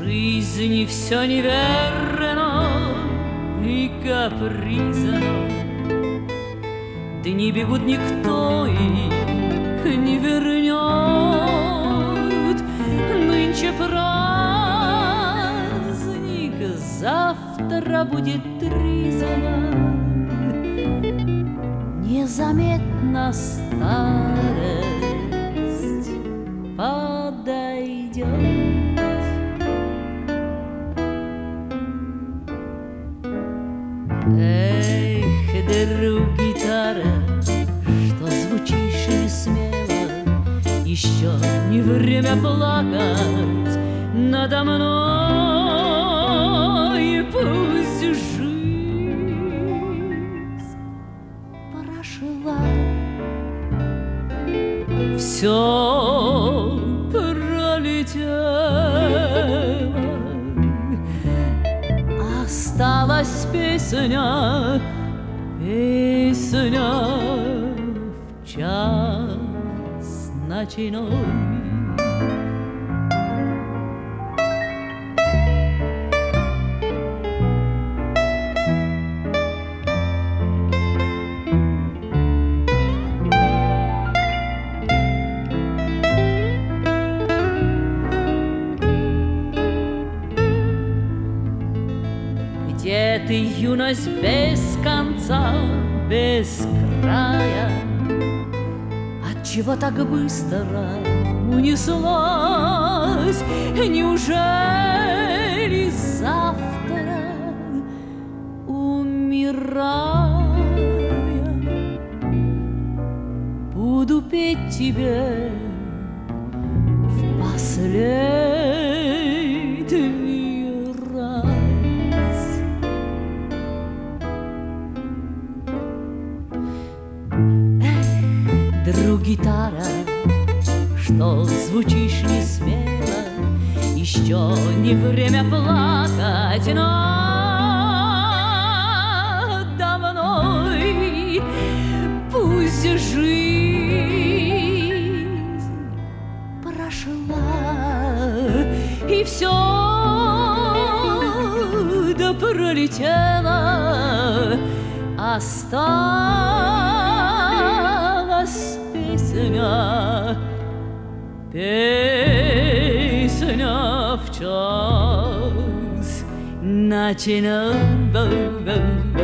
жизни все неверно и капризно. Дни бегут, никто их не вернет. Нынче праздник, завтра будет тризна. Незаметно старость подойдет. Эх, друг гитара, что звучишь не смело, еще не время плакать надо мной. Пусть жизнь прошла, все пролетело, осталась песня, песня в час ночной. Где ты, юность без конца, без края? Отчего так быстро унеслась? Неужели завтра, умирая, буду петь тебе в последний раз? Друг гитара, что звучишь не смело, еще не время плакать надо мной. Пусть жизнь прошла, и все да пролетело, осталась песня, песня в час ночной.